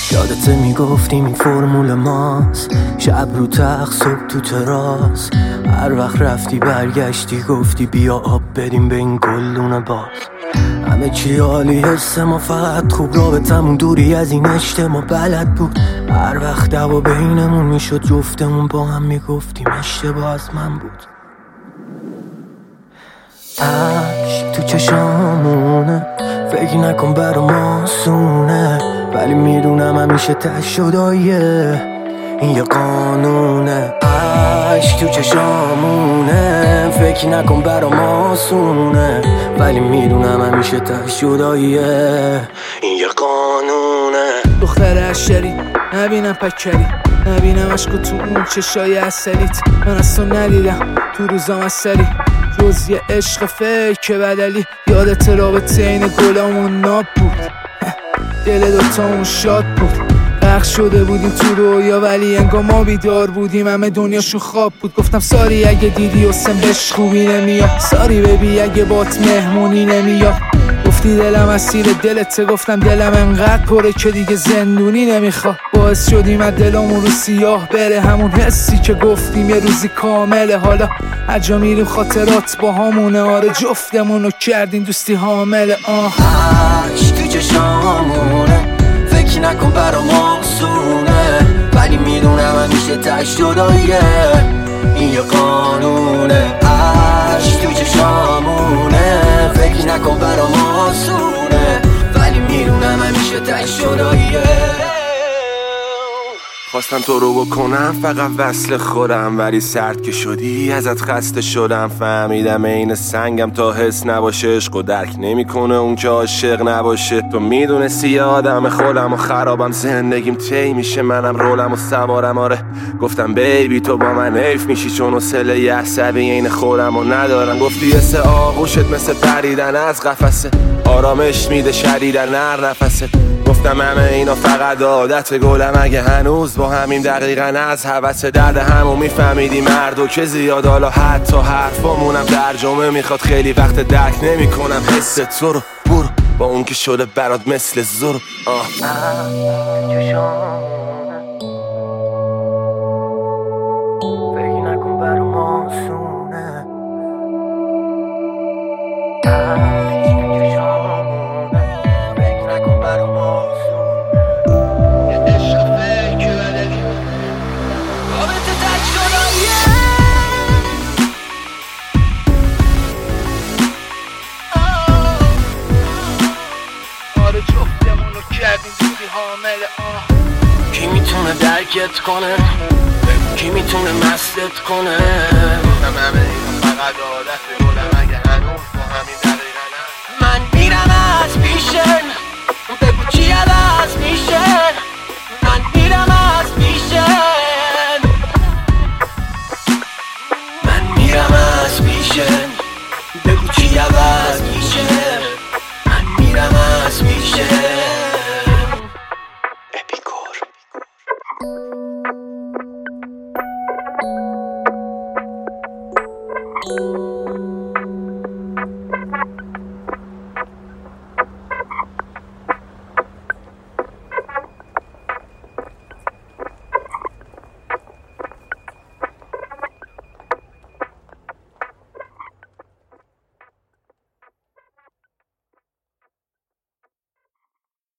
یادت میگفتیم این فرمول ماست، شب رو تخت صبح تو تراس. هر وقت رفتی برگشتی گفتی بیا آب بریم به این گلدون باز. همه چی عالی، حس ما فقط خوب، رابطمون دوری از این اجتماع بلد بود. هر وقت دعوا بینمون میشد جفتمون با هم میگفتیم اشتباه از من بود. عشق تو چشامونه، فکر نکن برام آسونه، ولی میدونم همیشه ته شداییه، این یه قانونه. عشق تو چشامونه، فکر نکن برام آسونه، ولی میدونم همیشه ته شداییه، این یه قانونه. دختر عشری نبینم پکری، نبینم عشق تو اون چشای عسلیت. من از تو ندیدم تو روزام اثری، جز یه عشق فیک بدلی. یادت رابطه این گلامون ناب بود، دل دوتامون شاد بود. غرق شده بودیم تو رویا ولی انگار ما بیدار بودیم، همه دنیاشون خواب بود. گفتم ساری اگه دیدی حسن بهش خوبی نمیاد، ساری ببی اگه بات مهمونی نمیاد. گفتی دلم اسیر دلته، گفتم دلم انقدر پره که دیگه زندونی نمیخواد. باعث شدیم از دلمون رو سیاه بره همون حسی که گفتیم یه روزی کامله. حالا هرجا میریم خاطرات با همونه، آره جفتمونو کردیم دوستی حامله. عشق تو چشامونه، فکر نکن برام آسونه، ولی میدونم همیشه تش جداییه، این یه قانونه. عشق تو چشامونه، فکر نکن برام آسونه، ولی میدونم همیشه تش جداییه. خواستم تو رو بکنم فقط وصل خودم، ولی سرد که شدی ازت خسته شدم. فهمیدم این سنگم تا حس نباشه، عشق و درک نمیکنه اون که عاشق نباشه. تو میدونستی یه آدم خودم و خرابم، زندگیم تی میشه منم رولم و سوارم. آره گفتم بیبی تو با من حیف میشی، چون حوصله یه عصبی این خودم و ندارم. گفتی حس آغوشت مثل پریدن از قفسه، آرامش میده شدیدن نر نفست. گفتم همه اینا فقط عادت گلم، اگه هنوز با همین دقیقاً از هوس درد همو میفهمیدی مرد و که زیاد. حالا حتی حرفامونم ترجمه میخواد، خیلی وقت درک نمیکنم حس تو رو. برو با اون که شده برات مثل زور. فکر نکن برام آسونه، فکر نکن برام آسونه. آره جفتمونو کردیم دوستی حامله. کی میتونه درکت کنه، کی میتونه مستت کنه. گفتم همه اینا فقط عادت گلم، اگه هنوز با همین دقیقاً من میرم از پیشن، بگو چی عوض میشه. من میرم از پیشن، من میرم از پیشن، بگو چی عوض میشه. من میرم از پیشن. اپیکور